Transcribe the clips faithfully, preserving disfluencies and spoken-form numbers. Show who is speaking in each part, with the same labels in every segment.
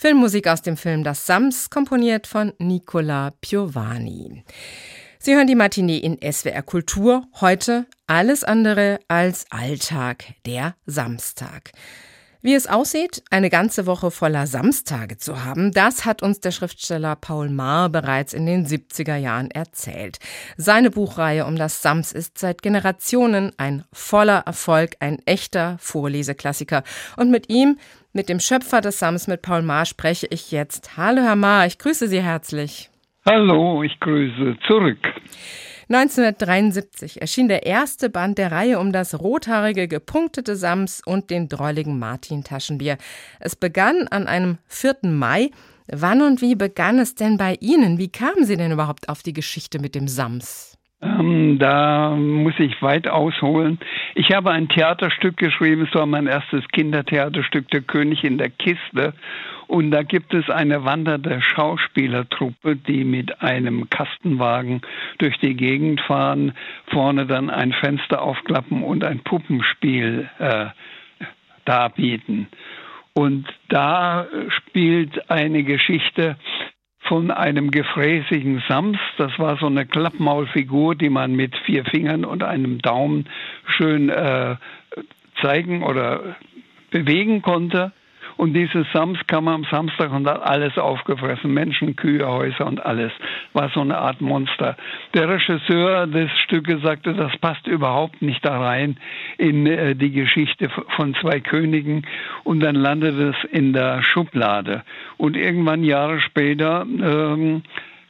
Speaker 1: Filmmusik aus dem Film Das Sams, komponiert von Nicola Piovani. Sie hören die Matinee in S W R Kultur. Heute alles andere als Alltag, der Samstag. Wie es aussieht, eine ganze Woche voller Samstage zu haben, das hat uns der Schriftsteller Paul Maar bereits in den siebziger Jahren erzählt. Seine Buchreihe um das Sams ist seit Generationen ein voller Erfolg, ein echter Vorleseklassiker. Und mit ihm, mit dem Schöpfer des Sams, mit Paul Maar, spreche ich jetzt. Hallo Herr Maar, ich grüße Sie herzlich.
Speaker 2: Hallo, ich grüße zurück.
Speaker 1: neunzehnhundertdreiundsiebzig erschien der erste Band der Reihe um das rothaarige, gepunktete Sams und den drolligen Martin Taschenbier. Es begann an einem vierten Mai. Wann und wie begann es denn bei Ihnen? Wie kamen Sie denn überhaupt auf die Geschichte mit dem Sams?
Speaker 2: Ähm, da muss ich weit ausholen. Ich habe ein Theaterstück geschrieben, es war mein erstes Kindertheaterstück, Der König in der Kiste. Und da gibt es eine wandernde Schauspielertruppe, die mit einem Kastenwagen durch die Gegend fahren, vorne dann ein Fenster aufklappen und ein Puppenspiel äh, darbieten. Und da spielt eine Geschichte von einem gefräßigen Sams. Das war so eine Klappmaulfigur, die man mit vier Fingern und einem Daumen schön äh, zeigen oder bewegen konnte. Und dieses Sams kam am Samstag und hat alles aufgefressen. Menschen, Kühe, Häuser und alles. War so eine Art Monster. Der Regisseur des Stückes sagte, das passt überhaupt nicht da rein in äh, die Geschichte von zwei Königen. Und dann landete es in der Schublade. Und irgendwann Jahre später ähm,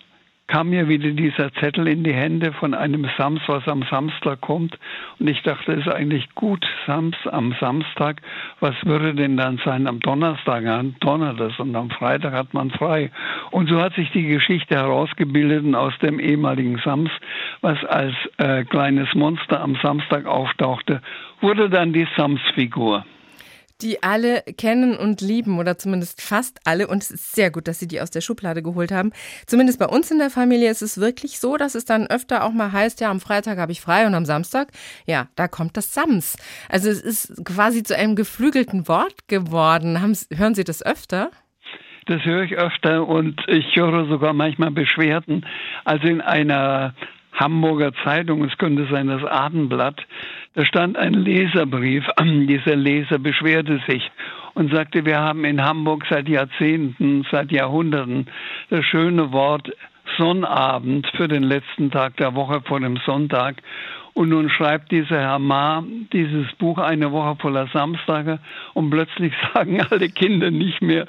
Speaker 2: kam mir wieder dieser Zettel in die Hände von einem Sams, was am Samstag kommt. Und ich dachte, es ist eigentlich gut, Sams am Samstag. Was würde denn dann sein am Donnerstag? Dann donnert es und am Freitag hat man frei. Und so hat sich die Geschichte herausgebildet und aus dem ehemaligen Sams, was als äh, kleines Monster am Samstag auftauchte, wurde dann die Sams-Figur.
Speaker 1: Die alle kennen und lieben, oder zumindest fast alle. Und es ist sehr gut, dass Sie die aus der Schublade geholt haben. Zumindest bei uns in der Familie ist es wirklich so, dass es dann öfter auch mal heißt, ja, am Freitag habe ich frei und am Samstag, ja, da kommt das Sams. Also es ist quasi zu einem geflügelten Wort geworden. Haben, hören Sie das öfter?
Speaker 2: Das höre ich öfter und ich höre sogar manchmal Beschwerden. Also in einer Hamburger Zeitung, es könnte sein das Abendblatt, da stand ein Leserbrief. Dieser Leser beschwerte sich und sagte, wir haben in Hamburg seit Jahrzehnten, seit Jahrhunderten das schöne Wort Sonnabend für den letzten Tag der Woche vor dem Sonntag. Und nun schreibt dieser Herr Maar dieses Buch eine Woche voller Samstage und plötzlich sagen alle Kinder nicht mehr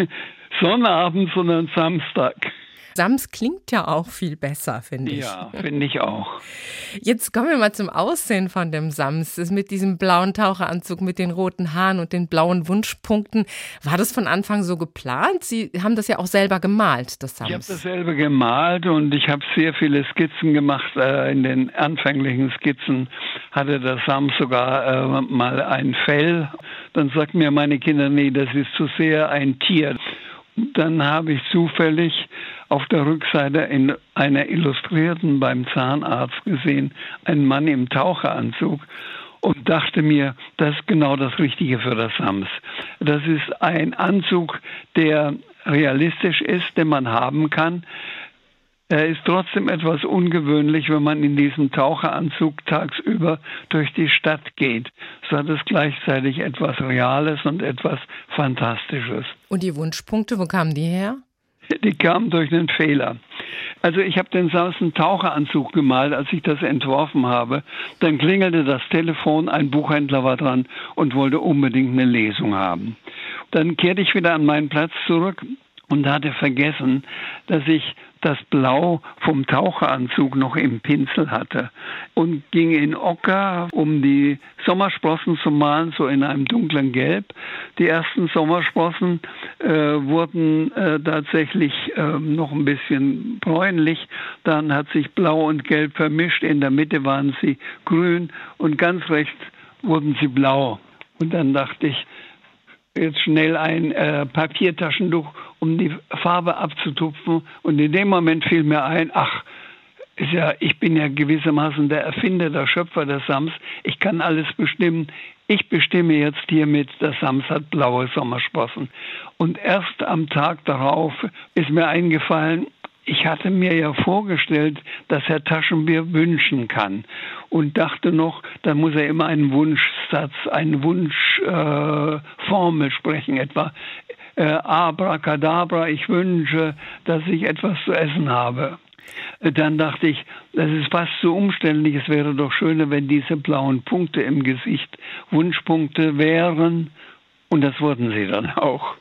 Speaker 2: Sonnabend, sondern Samstag.
Speaker 1: Sams klingt ja auch viel besser, finde ich.
Speaker 2: Ja, finde ich auch.
Speaker 1: Jetzt kommen wir mal zum Aussehen von dem Sams. Das mit diesem blauen Taucheranzug, mit den roten Haaren und den blauen Wunschpunkten. War das von Anfang so geplant? Sie haben das ja auch selber gemalt, das Sams.
Speaker 2: Ich habe das selber gemalt und ich habe sehr viele Skizzen gemacht. In den anfänglichen Skizzen hatte der Sams sogar äh, mal ein Fell. Dann sagten mir meine Kinder, nee, das ist zu sehr ein Tier. Dann habe ich zufällig auf der Rückseite in einer Illustrierten beim Zahnarzt gesehen, einen Mann im Taucheranzug und dachte mir, das ist genau das Richtige für das Sams. Das ist ein Anzug, der realistisch ist, den man haben kann. Er ist trotzdem etwas ungewöhnlich, wenn man in diesem Taucheranzug tagsüber durch die Stadt geht. So hat es gleichzeitig etwas Reales und etwas Fantastisches.
Speaker 1: Und die Wunschpunkte, wo kamen die her?
Speaker 2: Die kamen durch einen Fehler. Also ich habe den Sams einen Taucheranzug gemalt, als ich das entworfen habe. Dann klingelte das Telefon, ein Buchhändler war dran und wollte unbedingt eine Lesung haben. Dann kehrte ich wieder an meinen Platz zurück und hatte vergessen, dass ich das Blau vom Taucheranzug noch im Pinsel hatte und ging in Ocker, um die Sommersprossen zu malen, so in einem dunklen Gelb. Die ersten Sommersprossen äh, wurden äh, tatsächlich äh, noch ein bisschen bräunlich. Dann hat sich Blau und Gelb vermischt. In der Mitte waren sie grün und ganz rechts wurden sie blau. Und dann dachte ich, jetzt schnell ein äh, Papiertaschentuch, um die Farbe abzutupfen. Und in dem Moment fiel mir ein, ach, ist ja, ich bin ja gewissermaßen der Erfinder, der Schöpfer des Sams. Ich kann alles bestimmen. ich bestimme jetzt hiermit, der Sams hat blaue Sommersprossen. Und erst am Tag darauf ist mir eingefallen, ich hatte mir ja vorgestellt, dass Herr Taschenbier wünschen kann und dachte noch, da muss er immer einen Wunschsatz, eine Wunschformel äh, sprechen, etwa äh, Abracadabra, ich wünsche, dass ich etwas zu essen habe. Dann dachte ich, das ist fast so umständlich, es wäre doch schöner, wenn diese blauen Punkte im Gesicht Wunschpunkte wären, und das wurden sie dann auch.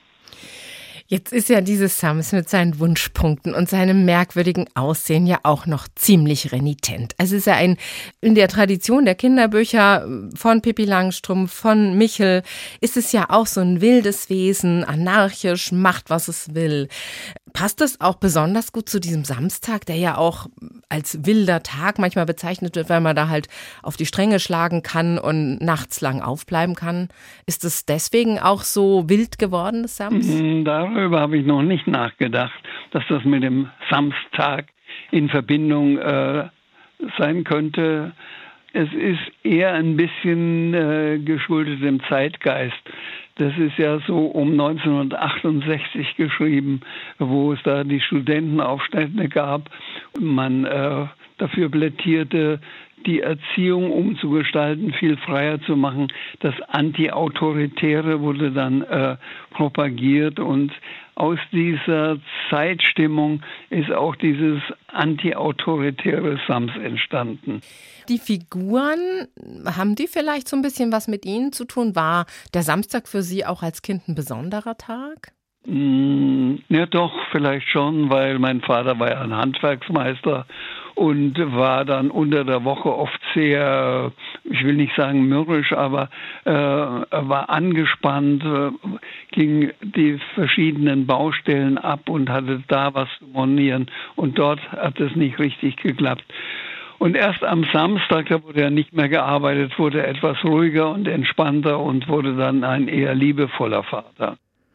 Speaker 1: Jetzt ist ja dieses Sams mit seinen Wunschpunkten und seinem merkwürdigen Aussehen ja auch noch ziemlich renitent. Es ist ja ein, in der Tradition der Kinderbücher von Pippi Langstrumpf, von Michel, ist es ja auch so ein wildes Wesen, anarchisch, macht, was es will. Passt das auch besonders gut zu diesem Samstag, der ja auch als wilder Tag manchmal bezeichnet wird, weil man da halt auf die Stränge schlagen kann und nachts lang aufbleiben kann? Ist es deswegen auch so wild geworden, das Sams?
Speaker 2: Darüber habe ich noch nicht nachgedacht, dass das mit dem Samstag in Verbindung äh, sein könnte. Es ist eher ein bisschen äh, geschuldet dem Zeitgeist. Das ist ja so um neunzehnhundertachtundsechzig geschrieben, wo es da die Studentenaufstände gab. Man äh, dafür plädierte, die Erziehung umzugestalten, viel freier zu machen. Das Anti-Autoritäre wurde dann äh, propagiert, und aus dieser Zeitstimmung ist auch dieses anti-autoritäre Sams entstanden.
Speaker 1: Die Figuren, haben die vielleicht so ein bisschen was mit Ihnen zu tun? War der Samstag für Sie auch als Kind ein besonderer Tag?
Speaker 2: Mm, ja doch, vielleicht schon, weil mein Vater war ja ein Handwerksmeister und war dann unter der Woche oft sehr, ich will nicht sagen mürrisch, aber äh, war angespannt, äh, ging die verschiedenen Baustellen ab und hatte da was zu monieren, und dort hat es nicht richtig geklappt. Und erst am Samstag, da wurde er nicht mehr gearbeitet, wurde er etwas ruhiger und entspannter und wurde dann ein eher liebevoller Vater.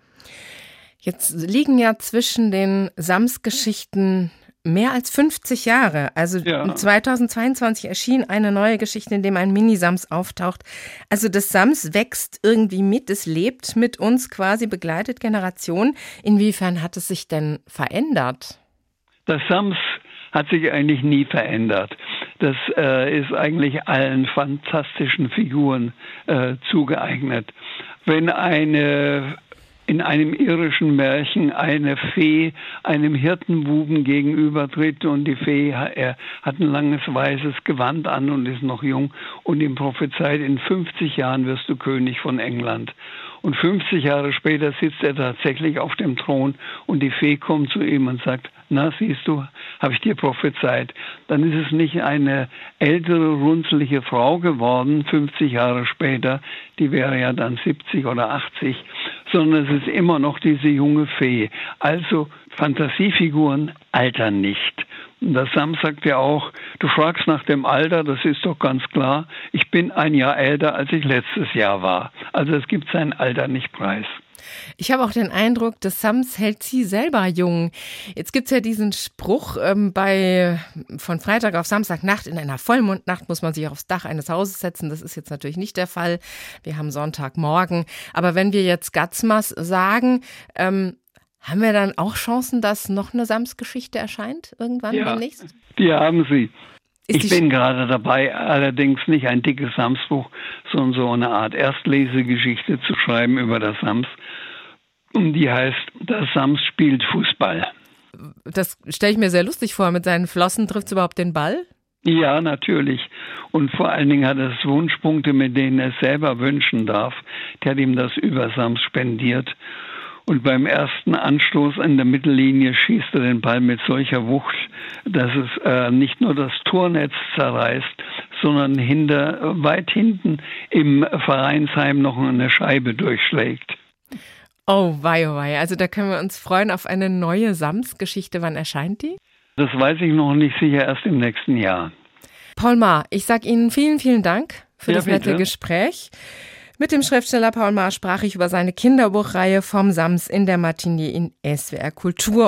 Speaker 1: Jetzt liegen ja zwischen den Sams-Geschichten mehr als fünfzig Jahre. Also ja. zweitausendzweiundzwanzig erschien eine neue Geschichte, in dem ein Mini-Sams auftaucht. Also das Sams wächst irgendwie mit, es lebt mit uns quasi, begleitet Generationen. Inwiefern hat es sich denn verändert?
Speaker 2: Das Sams hat sich eigentlich nie verändert. Das äh, ist eigentlich allen fantastischen Figuren äh, zugeeignet. Wenn eine in einem irischen Märchen eine Fee einem Hirtenbuben gegenübertritt, und die Fee, er hat ein langes weißes Gewand an und ist noch jung, und ihm prophezeit, in fünfzig Jahren wirst du König von England. Und fünfzig Jahre später sitzt er tatsächlich auf dem Thron, und die Fee kommt zu ihm und sagt, na siehst du, habe ich dir prophezeit. Dann ist es nicht eine ältere, runzliche Frau geworden, fünfzig Jahre später, die wäre ja dann siebzig oder achtzig, sondern es ist immer noch diese junge Fee. Also Fantasiefiguren altern nicht. Und der Sam sagt ja auch, du fragst nach dem Alter, das ist doch ganz klar. Ich bin ein Jahr älter, als ich letztes Jahr war. Also es gibt sein Alter nicht preis.
Speaker 1: Ich habe auch den Eindruck, das Sams hält sie selber jung. Jetzt gibt es ja diesen Spruch, ähm, bei von Freitag auf Samstagnacht, in einer Vollmondnacht muss man sich aufs Dach eines Hauses setzen. Das ist jetzt natürlich nicht der Fall. Wir haben Sonntagmorgen. Aber wenn wir jetzt Gatzmas sagen, ähm, haben wir dann auch Chancen, dass noch eine Sams-Geschichte erscheint irgendwann
Speaker 2: ja,
Speaker 1: demnächst?
Speaker 2: Die haben sie.
Speaker 1: Ist
Speaker 2: ich bin gerade dabei, allerdings nicht ein dickes Sams-Buch, sondern so eine Art Erstlesegeschichte zu schreiben über das Sams. Und die heißt, das Sams spielt Fußball.
Speaker 1: Das stelle ich mir sehr lustig vor. Mit seinen Flossen trifft es überhaupt den Ball?
Speaker 2: Ja, natürlich. Und vor allen Dingen hat es Wunschpunkte, mit denen er selber wünschen darf. Der hat ihm das über Sams spendiert. Und beim ersten Anstoß an der Mittellinie schießt er den Ball mit solcher Wucht, dass es äh, nicht nur das Tornetz zerreißt, sondern hinter, weit hinten im Vereinsheim noch eine Scheibe durchschlägt.
Speaker 1: Oh wei, oh wei. Also da können wir uns freuen auf eine neue Sams-Geschichte. Wann erscheint die?
Speaker 2: Das weiß ich noch nicht sicher, erst im nächsten Jahr.
Speaker 1: Paul Maar, ich sage Ihnen vielen, vielen Dank für
Speaker 2: ja,
Speaker 1: das nette
Speaker 2: bitte.
Speaker 1: Gespräch. Mit dem Schriftsteller Paul Maar sprach ich über seine Kinderbuchreihe Vom Sams in der Matinee in S W R Kultur.